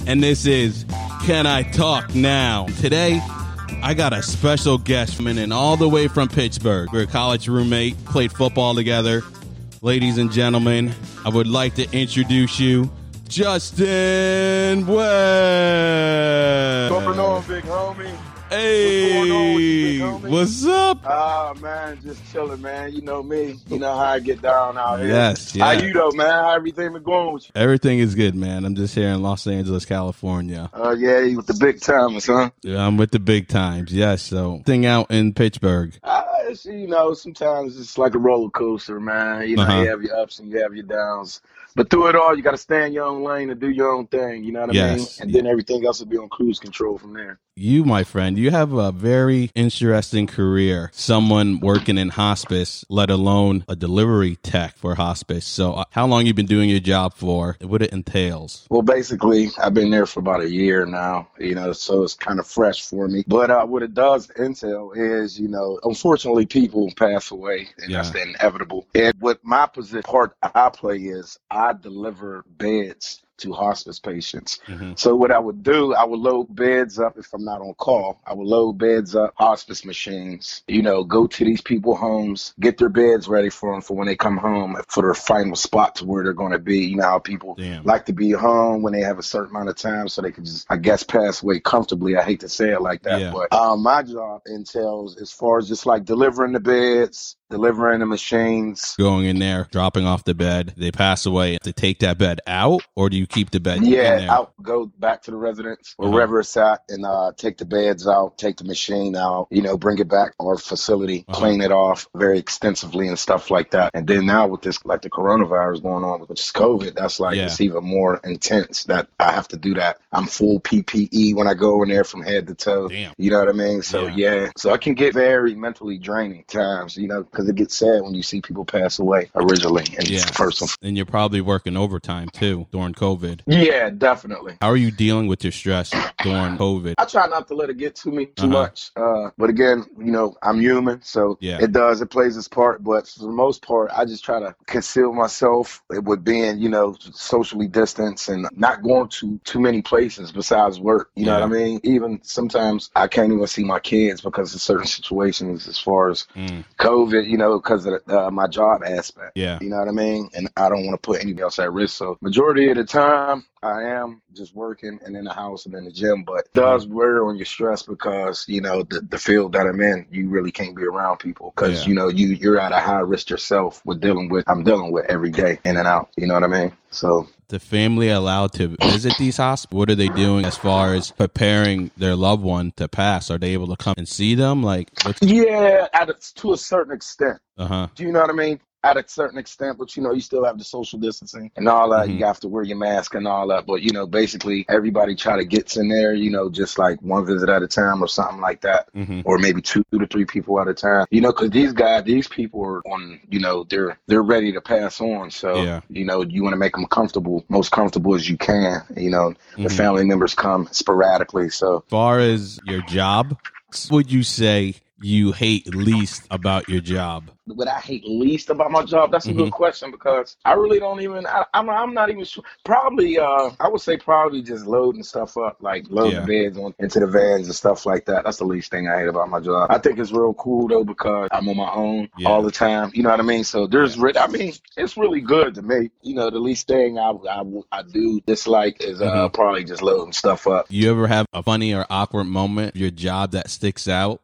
and this is Can I Talk Now? Today, I got a special guest coming in all the way from Pittsburgh. We're a college roommate, played football together. Ladies and gentlemen, I would like to introduce you, Justin Webb. What's going on, big homie? Hey, what's going on with you, big homie? What's up? Man, just chilling, man. You know me. You know how I get down out here. Yes, yeah. How you though, man? How everything been going with you? Everything is good, man. I'm just here in Los Angeles, California. Yeah, you with the big timers, huh? Yeah, I'm with the big times, yes. So, thing out in Pittsburgh. You know, sometimes it's like a roller coaster, man. You know, you have your ups and you have your downs. But through it all, you got to stay in your own lane and do your own thing. You know what I mean? And then everything else will be on cruise control from there. You, my friend, you have a very interesting career. Someone working in hospice, let alone a delivery tech for hospice. So how long you been doing your job for? What it entails? Well, basically, I've been there for about a year now, you know, so it's kind of fresh for me. But what it does entail is, you know, unfortunately, people pass away, and that's the inevitable. And what my part I play is I deliver beds to hospice patients. So what I would do, I would load beds up if I'm not on call. I would load beds up, hospice machines, you know, go to these people's homes, get their beds ready for them for when they come home, for their final spot to where they're going to be. You know how people like to be home when they have a certain amount of time so they can just, I guess, pass away comfortably. I hate to say it like that, but my job entails as far as just like delivering the beds, delivering the machines. Going in there, dropping off the bed, they pass away. To take that bed out, or do you keep the bed in there? I'll go back to the residence or wherever it's at and take the beds out, take the machine out, you know, bring it back to our facility, clean it off very extensively and stuff like that. And then now with this, like the coronavirus going on, which is COVID, that's like, it's even more intense that I have to do that. I'm full PPE when I go in there from head to toe. Damn. You know what I mean? So, so I can get very mentally draining times, you know, because it gets sad when you see people pass away originally in person. And you're probably working overtime too during COVID. Yeah, definitely. How are you dealing with your stress during COVID? I try not to let it get to me too much. But again, you know, I'm human, so it plays its part. But for the most part, I just try to conceal myself with being, you know, socially distanced and not going to too many places besides work. You know what I mean? Even sometimes I can't even see my kids because of certain situations as far as COVID, you know, because of my job aspect. Yeah. You know what I mean? And I don't want to put anybody else at risk. So majority of the time, I am just working and in the house and in the gym, but it does wear on your stress because, you know, the field that I'm in, you really can't be around people because, you know, you're at a high risk yourself I'm dealing with every day in and out. You know what I mean? So the family allowed to visit these hospitals? What are they doing as far as preparing their loved one to pass? Are they able to come and see them? Like, to a certain extent. Do you know what I mean? At a certain extent, but you know, you still have the social distancing and all that. You have to wear your mask and all that. But you know, basically everybody try to get in there, you know, just like one visit at a time or something like that, or maybe 2 to 3 people at a time. You know, because these people are on, you know, they're ready to pass on. So you know, you want to make them comfortable, most comfortable as you can. You know, the family members come sporadically. So, as far as your job, what would you say you hate least about your job? What I hate least about my job? That's a good question because I really don't even, I'm not even sure. Probably, I would say probably just loading stuff up, like loading beds into the vans and stuff like that. That's the least thing I hate about my job. I think it's real cool though because I'm on my own all the time. You know what I mean? So it's really good to me. You know, the least thing I do dislike is probably just loading stuff up. You ever have a funny or awkward moment of your job that sticks out?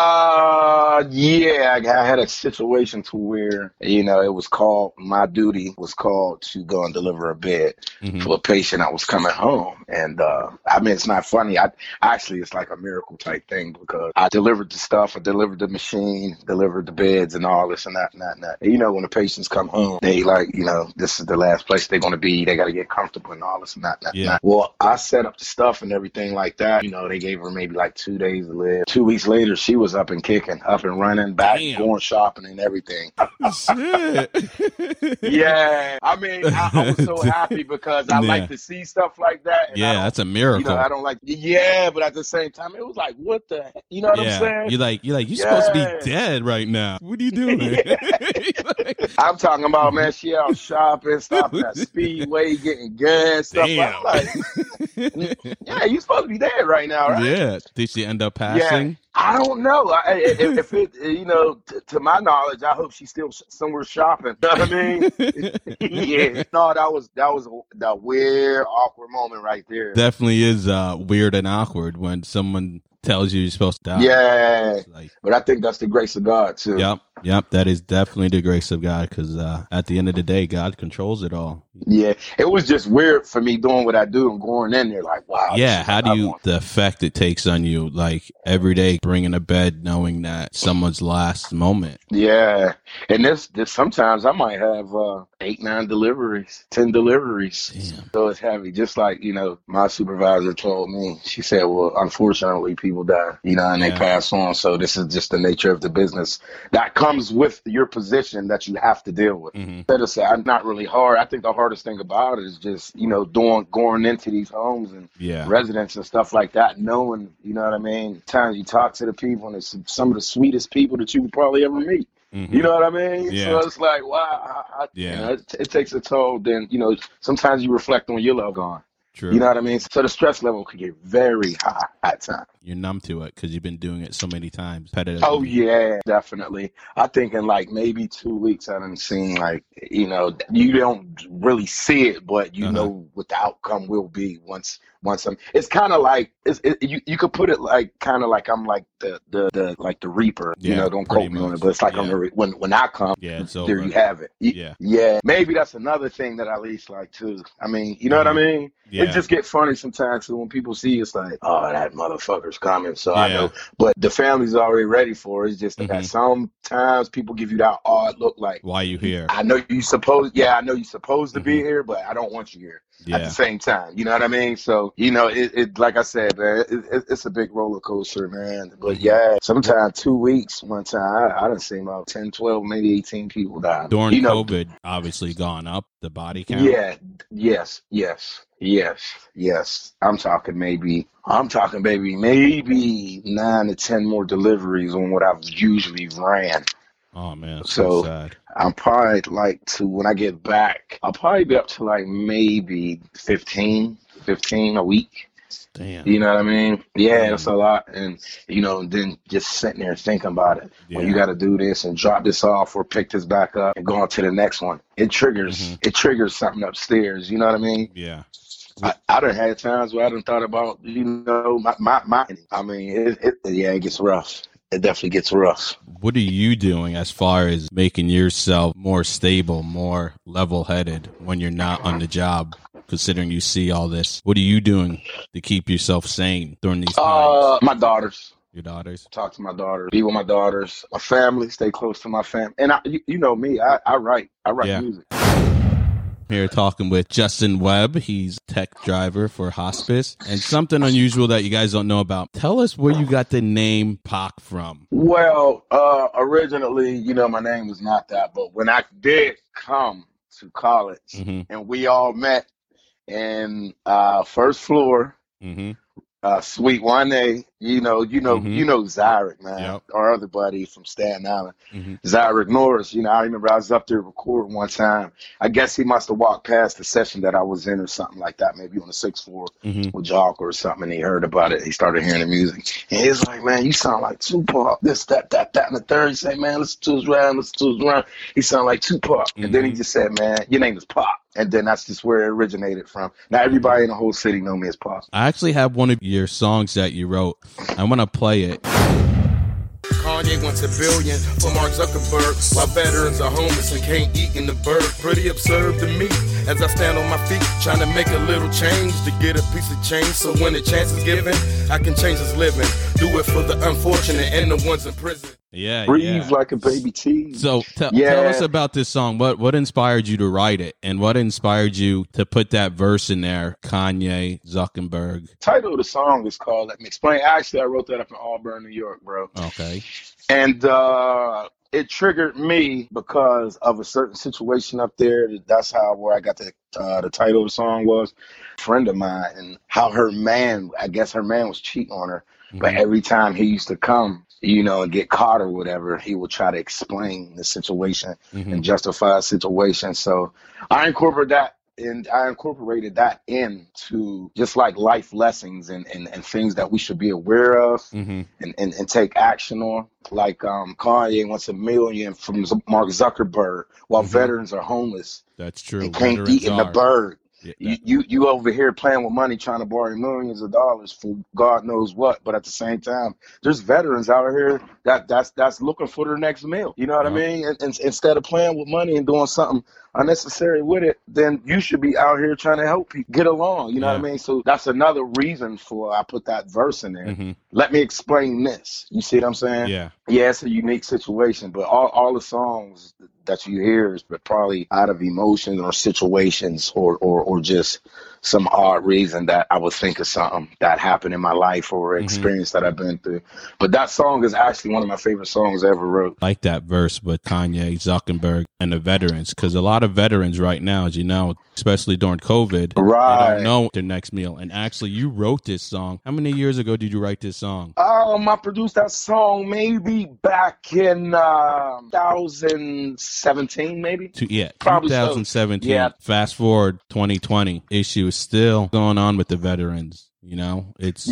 Yeah, I had a situation to where, you know, my duty was called to go and deliver a bed for a patient that was coming home. And, I mean, it's not funny. It's like a miracle type thing because I delivered the stuff, I delivered the machine, delivered the beds and all this and that and that and that. And, you know, when the patients come home, they like, you know, this is the last place they're going to be. They got to get comfortable and all this and that and that. Well, I set up the stuff and everything like that. You know, they gave her maybe like 2 days to live. 2 weeks later, she was up and kicking, up and running, back, going shopping and everything. Shit. Yeah. I mean, I was so happy because I like to see stuff like that. And Yeah, that's a miracle. You know, I don't like. Yeah, but at the same time, it was like, what the heck? You know what I'm saying? You're supposed to be dead right now. What are you doing? I'm talking about, man, she out shopping, stopping at Speedway, getting gas, stuff. Damn. Like, yeah, you supposed to be dead right now, right? Yeah. Did she end up passing? Yeah. I don't know. If it, you know, to my knowledge, I hope she's still somewhere shopping. You know what I mean? Yeah. No, that was the weird, awkward moment right there. Definitely is weird and awkward when someone tells you you're supposed to die. Yeah. But I think that's the grace of God, too. Yep. That is definitely the grace of God, because at the end of the day, God controls it all. Yeah. It was just weird for me doing what I do and going in there like, wow. Yeah. How do you, the effect it takes on you, like every day bringing to bed knowing that someone's last moment. Yeah. And this sometimes I might have 8, 9 deliveries, 10 deliveries. Damn. So it's heavy. Just like, you know, my supervisor told me, she said, well, unfortunately, people die, you know, and they pass on. So this is just the nature of the business that comes with your position that you have to deal with. That is not really hard. I think the hardest thing about it is just, you know, going into these homes and residents and stuff like that, knowing, you know what I mean? Times you talk to the people and it's some of the sweetest people that you would probably ever meet. You know what I mean? Yeah. So it's like, wow, you know, it takes a toll. Then, you know, sometimes you reflect on your loved one. True. You know what I mean? So the stress level could get very high at times. You're numb to it because you've been doing it so many times. Oh, yeah, definitely. I think in like maybe 2 weeks, I done seen like, you know, you don't really see it, but you know what the outcome will be once I'm, it's kind of like, you could put it like, kind of like I'm like the Reaper, you know, don't quote me on it, but it's like when I come, there you have it. Yeah. Maybe that's another thing that I at least like too. I mean, you know what I mean? Yeah. It just get funny sometimes when people see it's like, oh, that motherfucker's coming. So I know, but the family's already ready for it. It's just that sometimes people give you that odd look like, why you here? I know you supposed to be here, but I don't want you here at the same time. You know what I mean? So, you know, it like I said, man, it's a big roller coaster, man. But yeah, sometimes 2 weeks, one time, I done seen about 10, 12, maybe 18 people die. During COVID, obviously gone up, the body count. Yeah. Yes. I'm talking maybe 9 to 10 more deliveries on what I've usually ran. Oh man, so sad. I'm probably like when I get back, I'll probably be up to like maybe 15 a week. Damn. You know what I mean? Yeah, it's a lot. And, you know, then just sitting there thinking about it. When you got to do this and drop this off or pick this back up and go on to the next one, it triggers something upstairs. You know what I mean? Yeah. I done had times where I done thought about, you know, my I mean, it gets rough. It definitely gets rough. What are you doing as far as making yourself more stable, more level-headed when you're not on the job, considering you see all this? What are you doing to keep yourself sane during these times? My daughters. Your daughters? Talk to my daughters. Be with my daughters. My family. Stay close to my family. And you know me. I write music. Here talking with Justin Webb. He's tech driver for Hospice. And something unusual that you guys don't know about. Tell us where you got the name Pac from. Well, originally, you know, my name was not that. But when I did come to college and we all met in first floor, Suite 1A, you know Zyric, man, our other buddy from Staten Island, Zyric Norris. You know, I remember I was up there recording one time. I guess he must have walked past the session that I was in or something like that, maybe on the 6th floor with Jock or something, and he heard about it. He started hearing the music, and he was like, man, you sound like Tupac, this, that, and the third. He said, man, listen to his rhyme. He sound like Tupac. And then he just said, man, your name is Pac. And then that's just where it originated from. Now everybody in the whole city know me as Pac. I actually have one of your songs that you wrote. I want to play it. Kanye wants $1 billion for Mark Zuckerberg, while veterans are homeless and can't eat in the bird. Pretty absurd to me as I stand on my feet, trying to make a little change to get a piece of change. So when the chance is given, I can change his living. Do it for the unfortunate and the ones in prison. Yeah, breathe like a baby tea. So tell us about this song. What inspired you to write it, and what inspired you to put that verse in there? Kanye, Zuckerberg. Title of the song is called "Let Me Explain." Actually, I wrote that up in Auburn, New York, bro. Okay. And it triggered me because of a certain situation up there. That's where I got the title of the song was. A friend of mine, and how I guess her man was cheating on her. But every time he used to come, and get caught or whatever, he would try to explain the situation and justify the situation. So I incorporated that into just like life lessons and things that we should be aware of and take action on. Like Kanye wants $1 million from Mark Zuckerberg while veterans are homeless. That's true. And can't eat in the bird. Yeah, you over here playing with money, trying to borrow millions of dollars for God knows what, but at the same time, there's veterans out here that's looking for their next meal. You know what I mean? And instead of playing with money and doing something unnecessary with it, then you should be out here trying to help people get along. You know what I mean? So that's another reason for I put that verse in there. Let me explain this. You see what I'm saying? Yeah, it's a unique situation, but all the songs that you hear is probably out of emotion or situations or just some odd reason that I would think of something that happened in my life or experience that I've been through. But that song is actually one of my favorite songs I ever wrote. I like that verse with Kanye, Zuckerberg, and the veterans, because a lot of veterans right now, as you know, especially during COVID, they don't know their next meal. And actually, you wrote this song. How many years ago did you write this song? I produced that song maybe back in 2017, maybe. Probably 2017. So. Yeah. Fast forward 2020, issue is still going on with the veterans. It's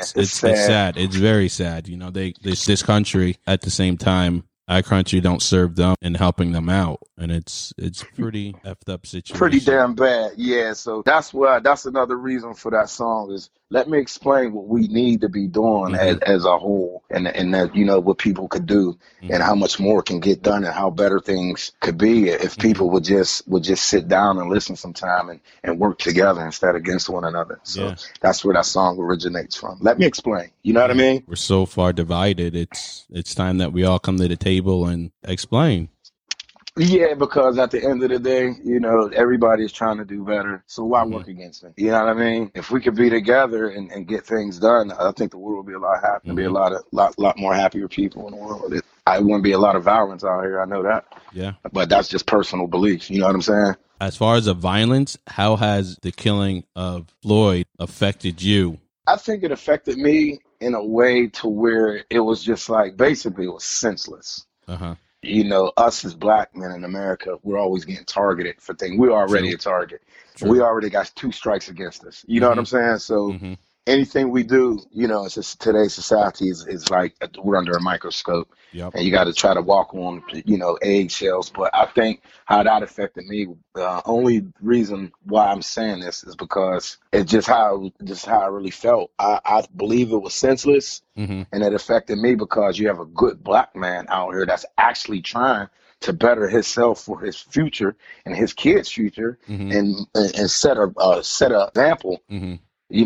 sad. It's very sad. This country at the same time, our country don't serve them and helping them out, and it's pretty effed up situation. Pretty damn bad, yeah. So that's another reason for that song is let me explain what we need to be doing as a whole, and that what people could do, and how much more can get done, and how better things could be if people would just sit down and listen sometime and work together instead of against one another. So that's where that song originates from. Let me explain. You know what I mean? We're so far divided. It's time that we all come to the table and explain. Yeah, because at the end of the day, everybody's trying to do better. So why work against it? You know what I mean? If we could be together and get things done, I think the world would be a lot happier. There'd be a lot more happier people in the world. I wouldn't be a lot of violence out here. I know that. Yeah. But that's just personal belief. You know what I'm saying? As far as the violence, how has the killing of Floyd affected you? I think it affected me in a way to where it was just like, basically it was senseless. Us as black men in America, we're always getting targeted for things. We're already a target. We already got 2 strikes against us. You know what I'm saying? So anything we do, it's just today's society is like we're under a microscope. And you got to try to walk on, eggshells. But I think how that affected me, the only reason why I'm saying this is because it's just how I really felt. I believe it was senseless, and it affected me because you have a good black man out here that's actually trying to better himself for his future and his kids' future, and set a example. In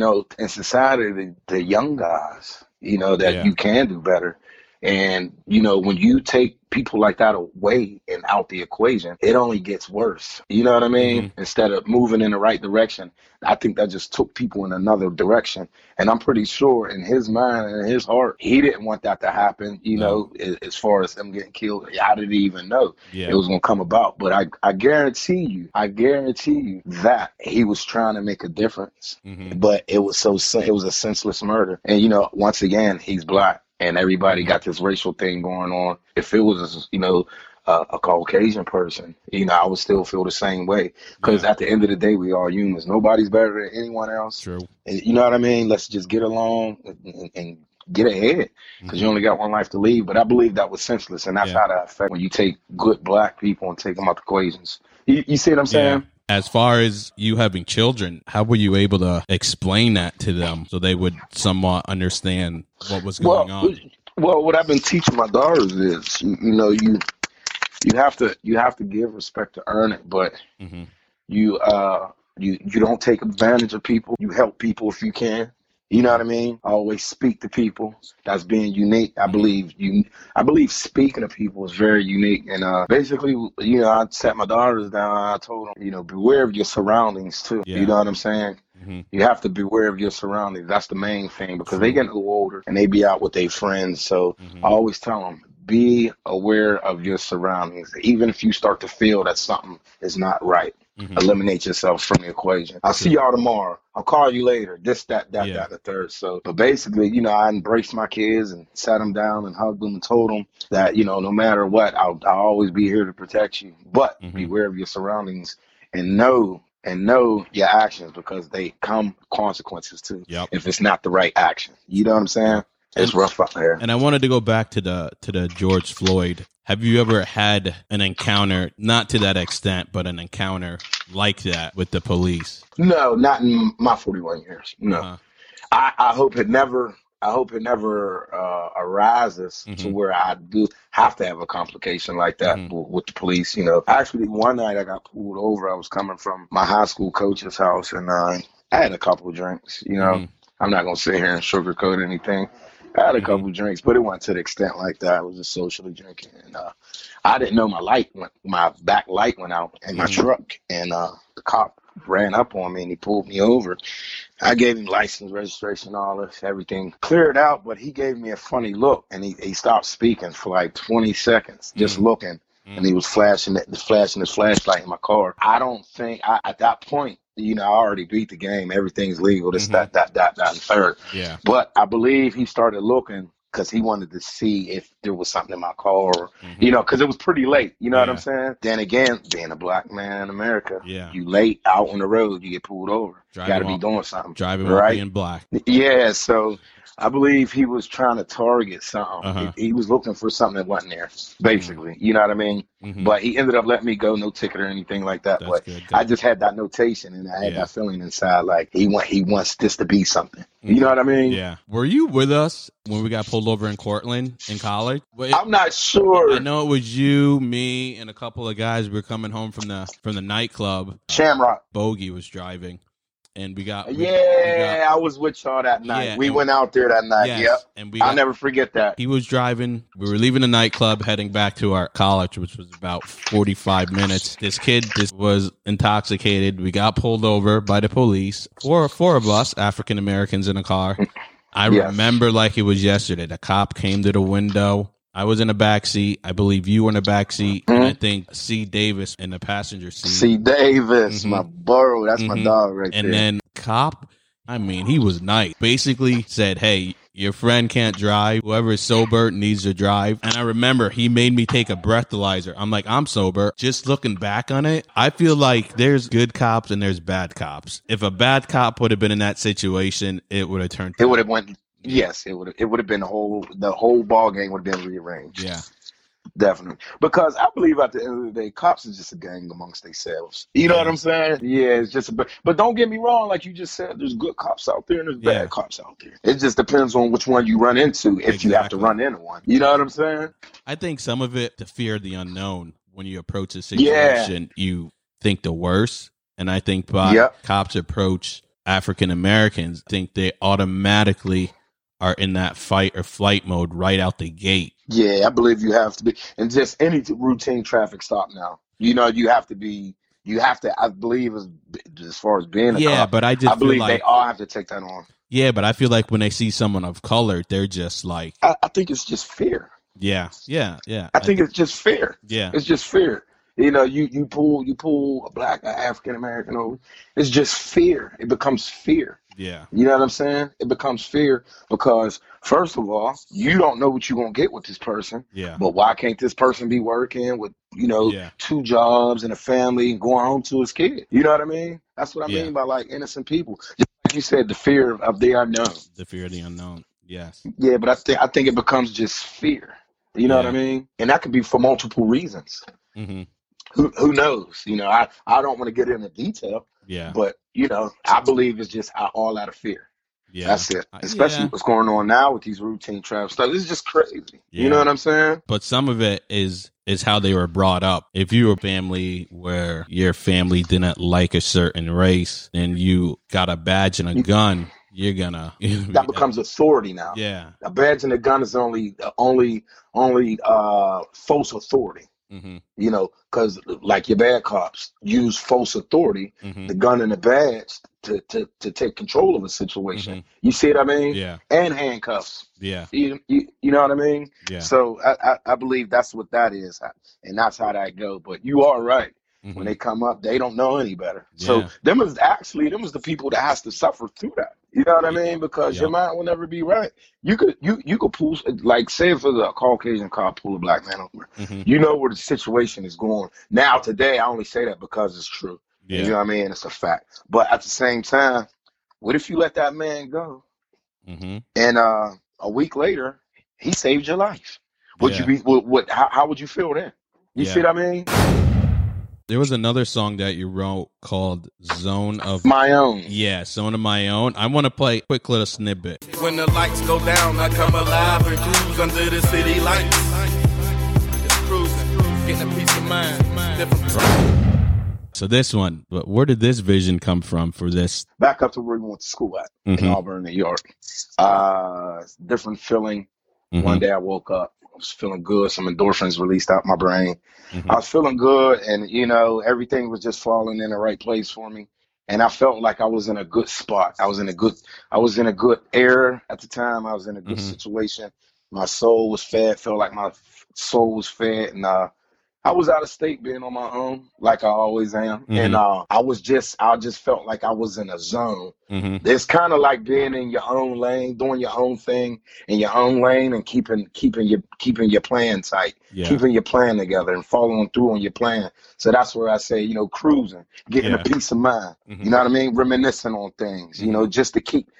society, the young guys, that you can do better. And, when you take people like that away and out the equation, it only gets worse. You know what I mean? Instead of moving in the right direction, I think that just took people in another direction. And I'm pretty sure in his mind and his heart, he didn't want that to happen, as far as him getting killed. How did he even know it was going to come about? But I guarantee you that he was trying to make a difference. But it was a senseless murder. And, once again, he's black. And everybody got this racial thing going on. If it was, a Caucasian person, I would still feel the same way. Because at the end of the day, we are humans. Nobody's better than anyone else. True. And, you know what I mean? Let's just get along and get ahead. Because you only got one life to live. But I believe that was senseless. And that's how that affects when you take good black people and take them out the equations. You see what I'm saying? As far as you having children, how were you able to explain that to them so they would somewhat understand what was going on? Well, what I've been teaching my daughters is, you have to give respect to earn it, but you don't take advantage of people. You help people if you can. You know what I mean? Always speak to people. That's being unique. I believe speaking to people is very unique. And basically, I sat my daughters down. And I told them, beware of your surroundings too. You know what I'm saying? You have to beware of your surroundings. That's the main thing because they get a little older and they be out with their friends. So I always tell them, be aware of your surroundings. Even if you start to feel that something is not right, eliminate yourself from the equation. I'll see y'all tomorrow. I'll call you later. This, that, the third. So, but basically, you know, I embraced my kids and sat them down and hugged them and told them that, you know, no matter what, I'll always be here to protect you. But beware of your surroundings and know your actions, because they come consequences too. If it's not the right action, you know what I'm saying? It's rough out there. And I wanted to go back to the George Floyd. Have you ever had an encounter, not to that extent, but an encounter like that with the police? No, not in my 41 years. No. I hope it never arises to where I do have to have a complication like that with the police. You know, actually, one night I got pulled over. I was coming from my high school coach's house, and I had a couple of drinks. You know, I'm not gonna sit here and sugarcoat anything. I had a couple of drinks, but it wasn't to the extent like that. I was just socially drinking, and I didn't know my back light went out in my truck, and the cop ran up on me and he pulled me over. I gave him license, registration, all this, everything cleared out, but he gave me a funny look, and he stopped speaking for like 20 seconds, just looking, and he was flashing his flashlight in my car. I don't think at that point, you know, I already beat the game. Everything's legal. This, that, and third. Yeah. But I believe he started looking because he wanted to see if there was something in my car, or, you know, because it was pretty late. You know what I'm saying? Then again, being a black man in America, you late out on the road, you get pulled over. You got to be doing something. Driving while being black. Yeah, so I believe he was trying to target something. He was looking for something that wasn't there, basically. You know what I mean? But he ended up letting me go, no ticket or anything like that. That's but good. I just had that notation, and I had that feeling inside, like he wants this to be something. You know what I mean? Yeah. Were you with us when we got pulled over in Cortland in college? I'm not sure. I know it was you, me, and a couple of guys. We were coming home from the nightclub. Shamrock. Bogey was driving. And I was with y'all that night. Yeah, we went out there that night. Yes, and I'll never forget that. He was driving. We were leaving the nightclub, heading back to our college, which was about 45 minutes. This kid was intoxicated. We got pulled over by the police. Four of us, African Americans in a car. I remember like it was yesterday. The cop came to the window. I was in the back seat. I believe you were in the back seat. And I think C. Davis in the passenger seat. C. Davis, my bro. That's my dog right there. And then cop, I mean, he was nice. Basically said, hey, your friend can't drive. Whoever is sober needs to drive. And I remember he made me take a breathalyzer. I'm like, I'm sober. Just looking back on it, I feel like there's good cops and there's bad cops. If a bad cop would have been in that situation, it would have turned. It would have went. Yes, it would have been the whole ball game would have been rearranged. Yeah. Definitely. Because I believe at the end of the day, cops is just a gang amongst themselves. You know what I'm saying? Yeah, it's just but don't get me wrong, like you just said, there's good cops out there and there's bad cops out there. It just depends on which one you run into, if you have to run into one. You know what I'm saying? I think some of it, to fear the unknown. When you approach a situation, you think the worst. And I think cops approach African Americans, think they automatically are in that fight or flight mode right out the gate. Yeah, I believe you have to be. And just any routine traffic stop now, you know, you have to, I believe, as far as being a cop, but I believe like, they all have to take that on. Yeah, but I feel like when they see someone of color, they're just like. I think it's just fear. Yeah. I think it's just fear. Yeah. It's just fear. You know, you pull a black African American over. It's just fear. It becomes fear. Yeah. You know what I'm saying? It becomes fear because, first of all, you don't know what you're going to get with this person. Yeah. But why can't this person be working with, you know, 2 jobs and a family and going home to his kid? You know what I mean? That's what I mean by, like, innocent people. Just like you said, the fear of the unknown. The fear of the unknown. Yes. Yeah, but I think it becomes just fear. You know what I mean? And that could be for multiple reasons. Mm-hmm. Who knows? You know, I don't want to get into detail. Yeah. But, you know, I believe it's just all out of fear. Yeah. That's it. Especially what's going on now with these routine traffic stuff. It's just crazy. Yeah. You know what I'm saying? But some of it is how they were brought up. If you were a family where your family didn't like a certain race and you got a badge and a gun, you're gonna that becomes authority now. Yeah. A badge and a gun is only false authority. You know, because like your bad cops use false authority, the gun and the badge to take control of a situation. You see what I mean? Yeah. And handcuffs. Yeah. You know what I mean? Yeah. So I believe that's what that is, and that's how that go. But you are right. When they come up, they don't know any better. So them is the people that has to suffer through that. You know what I mean? Because your mind will never be right. You could pull, like, say if a Caucasian cop pull a black man over, you know where the situation is going. Now today, I only say that because it's true. Yeah. You know what I mean? It's a fact. But at the same time, what if you let that man go, and a week later he saved your life? Would you be? How would you feel then? You see what I mean? There was another song that you wrote called Zone of My Own. Yeah, Zone of My Own. I want to play a quick little snippet. When the lights go down, I come alive and cruise under the city lights. Just cruising, getting a peace of mind. So this one, but where did this vision come from for this? Back up to where we went to school at, in Auburn, New York. Different feeling. One day I woke up. I was feeling good. Some endorphins released out my brain. I was feeling good, and you know, everything was just falling in the right place for me. And I felt like I was in a good spot. I was in a good era at the time. I was in a good situation. My soul was fed. Felt like my soul was fed, and I was out of state being on my own, like I always am. And I just felt like I was in a zone. It's kind of like being in your own lane, doing your own thing in your own lane, and keeping your plan tight, keeping your plan together and following through on your plan. So that's where I say, you know, cruising, getting a peace of mind. You know what I mean? Reminiscing on things, you know, just to keep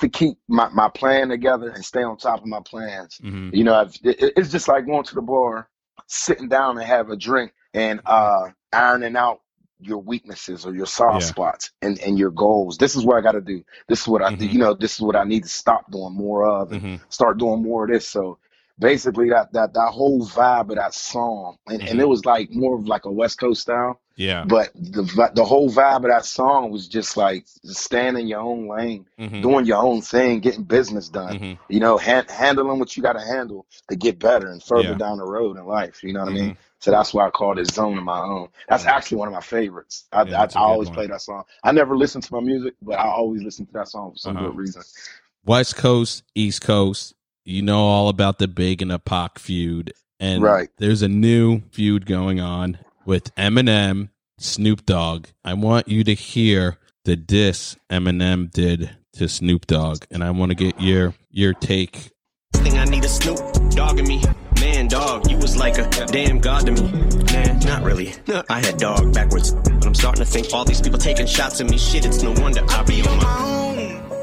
my plan together and stay on top of my plans. You know, it's just like going to the bar, sitting down and have a drink, and ironing out your weaknesses or your soft spots and your goals. This is what I got to do. This is what I do. You know, this is what I need to stop doing more of and start doing more of this. So basically that whole vibe of that song, and it was like more of like a West Coast style. Yeah. But the whole vibe of that song was just like staying in your own lane, doing your own thing, getting business done. You know, handling what you got to handle to get better and further down the road in life. You know what I mean? So that's why I called it Zone of My Own. That's actually one of my favorites. I always play that song. I never listen to my music, but I always listen to that song for some good reason. West Coast, East Coast, you know all about the Big and the Pac feud. And there's a new feud going on with Eminem, Snoop Dogg. I want you to hear the diss Eminem did to Snoop Dogg, and I want to get your take. Thing I need a Snoop Dogg in me. Man, dog, you was like a damn god to me. Man, not really. I had dog backwards. But I'm starting to think all these people taking shots at me. Shit, it's no wonder I'll be on my own.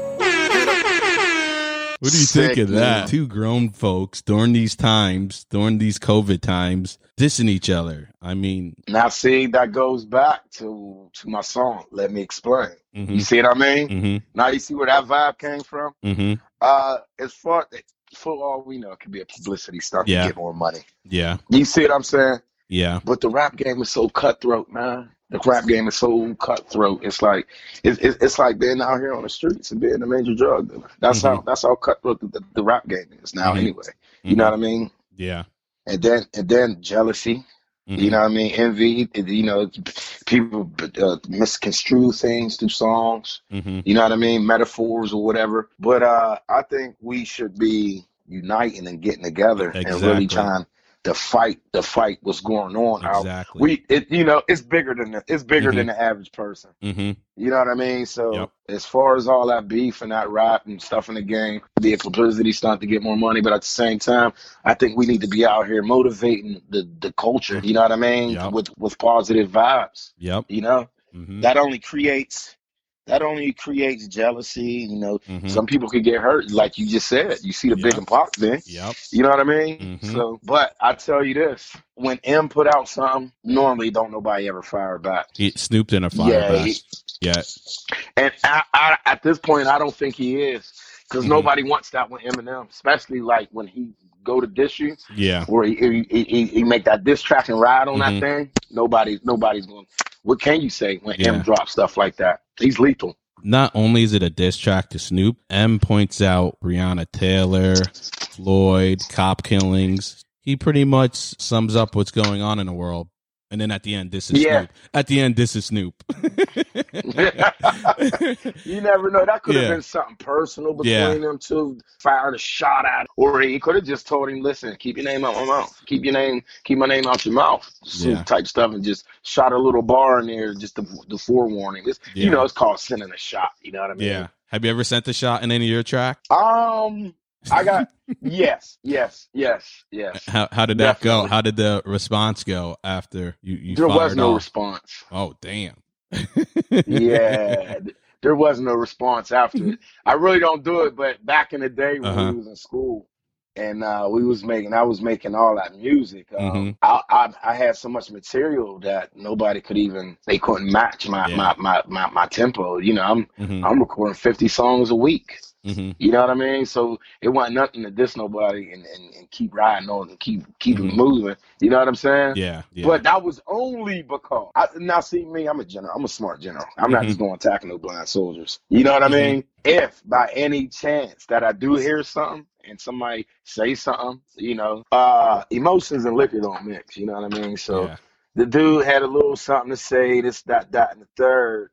What do you think of that? Two grown folks during these times, during these COVID times, dissing each other. I mean, now see, that goes back to my song. Let me explain. You see what I mean? Now you see where that vibe came from. As far for all we know, it could be a publicity stunt to get more money. Yeah, you see what I'm saying? Yeah. But the rap game is so cutthroat, man. The rap game is so cutthroat. It's like it's like being out here on the streets and being a major drug dealer. That's how cutthroat the rap game is now. Anyway, you know what I mean? Yeah. And then jealousy. You know what I mean? Envy. You know, people misconstrue things through songs. You know what I mean? Metaphors or whatever. But I think we should be uniting and getting together and really trying to fight what's going on. Exactly. It's bigger than than the average person. You know what I mean? So as far as all that beef and that rap and stuff in the game, be a publicity stunt to get more money, but at the same time, I think we need to be out here motivating the culture. You know what I mean? With positive vibes. You know, that only creates jealousy. You know, some people could get hurt, like you just said. You see the Big and Pac thing. You know what I mean? So, but I tell you this: when M put out something, normally don't nobody ever fire back. Snoop didn't fire back. And I, at this point, I don't think he is, because nobody wants that with Eminem, especially like when he go to diss you. Where he make that diss track and ride on that thing. Nobody's going. What can you say when M drops stuff like that? He's lethal. Not only is it a diss track to Snoop, M points out Breonna Taylor, Floyd, cop killings, he pretty much sums up what's going on in the world. And then at the end, this is Snoop. At the end, this is Snoop. You never know. That could have been something personal between them two. Fired a shot at him. Or he could have just told him, listen, keep your name out my mouth. Keep my name out your mouth. Snoop type stuff, and just shot a little bar in there, just the forewarning. You know, it's called sending a shot. You know what I mean? Yeah. Have you ever sent a shot in any of your track? I got yes. How did that go? How did the response go after you There was no off? response. Oh, damn. Yeah, there was no response after it. I really don't do it, but back in the day when we was in school and I was making all that music, I had so much material that nobody they couldn't match my tempo. You know, I'm recording 50 songs a week. You know what I mean? So it wasn't nothing to diss nobody and keep riding on and keep it moving. You know what I'm saying? Yeah. But that was only because now see me, I'm a general. I'm a smart general. I'm not just going to attack no blind soldiers. You know what I mean? If by any chance that I do hear something and somebody say something, you know, emotions and liquor don't mix. You know what I mean? So the dude had a little something to say, this, that, and the third.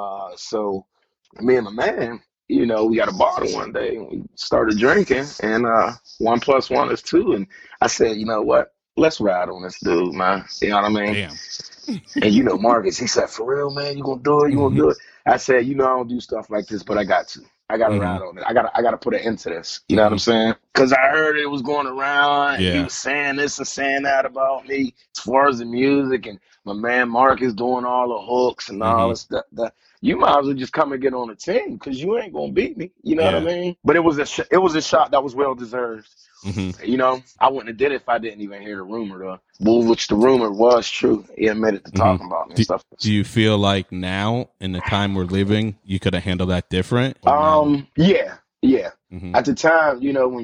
So me and my man, you know, we got a bottle one day and we started drinking, and 1 + 1 is 2. And I said, you know what? Let's ride on this dude, man. You know what I mean? Damn. And you know, Marcus, he said, for real, man, you gonna do it? You gonna do it? I said, you know, I don't do stuff like this, but I got to. I got to ride on it. I got to put an end to this. You know what I'm saying? Because I heard it was going around. And he was saying this and saying that about me as far as the music. And my man Marcus doing all the hooks and all this stuff. You might as well just come and get on the team because you ain't gonna beat me. You know what I mean? But it was a shot that was well deserved. You know, I wouldn't have did it if I didn't even hear the rumor though. Well, which the rumor was true. He admitted to talking about me and stuff. Do you feel like now in the time we're living, you could have handled that different? Yeah. At the time, you know, when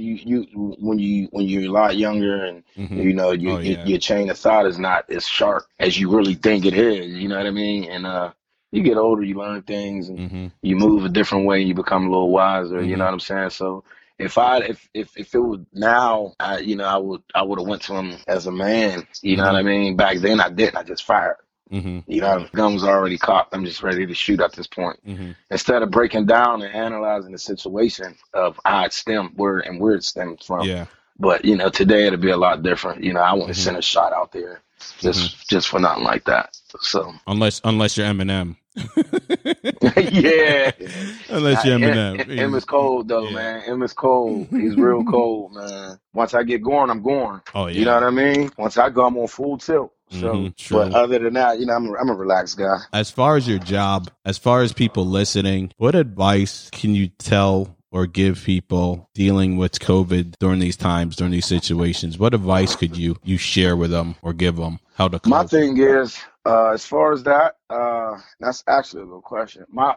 you're a lot younger and you know your chain of thought is not as sharp as you really think it is. You know what I mean? And you get older, you learn things, and you move a different way. You become a little wiser. You know what I'm saying? So if it was now, I would have went to him as a man. You know what I mean? Back then, I didn't. I just fired. You know, the gun was already cocked. I'm just ready to shoot at this point. Instead of breaking down and analyzing the situation of how it stemmed, where it stemmed from. Yeah. But you know, today it'll be a lot different. You know, I wouldn't send a shot out there just for nothing like that. So unless you're Eminem. Yeah. Unless you're Eminem. M is cold though, man. M is cold. He's real cold, man. Once I get going, I'm going. Oh yeah. You know what I mean? Once I go, I'm on full tilt. So, but other than that, you know, I'm a relaxed guy. As far as your job, as far as people listening, what advice can you tell or give people dealing with COVID during these times, during these situations? What advice could you share with them or give them how to cope? My thing is, as far as that, that's actually a good question. My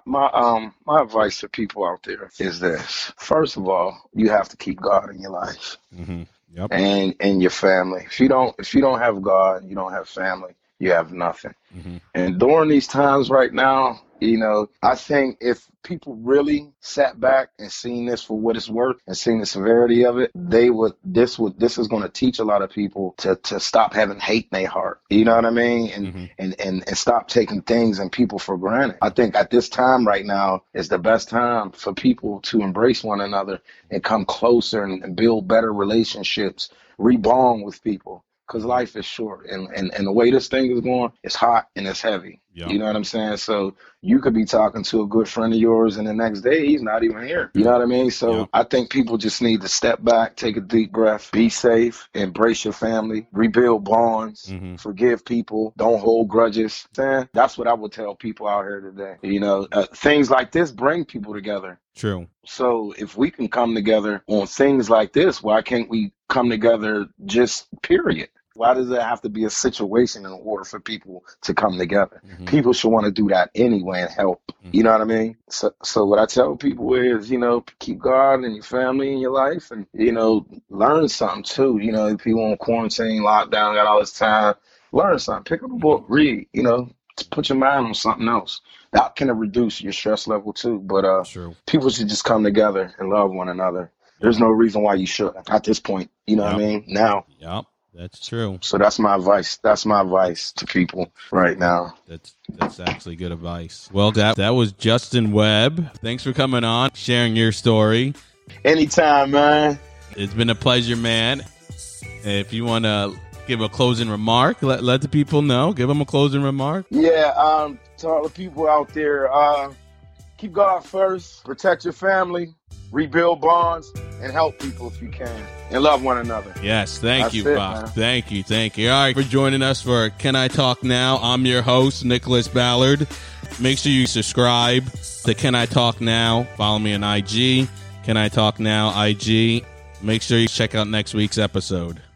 advice to people out there is this. First of all, you have to keep God in your life. Yep. And your family. If you don't have God, you don't have family, you have nothing. And during these times right now, you know, I think if people really sat back and seen this for what it's worth and seen the severity of it, this is going to teach a lot of people to stop having hate in their heart. You know what I mean? And stop taking things and people for granted. I think at this time right now is the best time for people to embrace one another and come closer and build better relationships, rebond with people. Because life is short, and the way this thing is going, it's hot and it's heavy. Yep. You know what I'm saying? So you could be talking to a good friend of yours, and the next day he's not even here. You know what I mean? So I think people just need to step back, take a deep breath, be safe, embrace your family, rebuild bonds, forgive people, don't hold grudges. That's what I would tell people out here today. You know, things like this bring people together. True. So if we can come together on things like this, why can't we come together just period? Why does it have to be a situation in order for people to come together? People should want to do that anyway and help. You know what I mean? So what I tell people is, you know, keep God and your family in your life and, you know, learn something too. You know, people on quarantine, lockdown, got all this time. Learn something. Pick up a book, read, you know, put your mind on something else. That can reduce your stress level too. But people should just come together and love one another. There's no reason why you shouldn't at this point. You know what I mean? Now. Yep. That's true. So that's my advice. That's my advice to people right now. That's actually good advice. Well, that was Justin Webb. Thanks for coming on, sharing your story. Anytime, man. It's been a pleasure, man. If you want to give a closing remark, let the people know. Give them a closing remark. Yeah, to all the people out there, keep God first, protect your family, rebuild bonds, and help people if you can, and love one another. Yes, thank you, Bob. Thank you. All right, for joining us for Can I Talk Now? I'm your host, Nicholas Ballard. Make sure you subscribe to Can I Talk Now? Follow me on IG, Can I Talk Now IG. Make sure you check out next week's episode.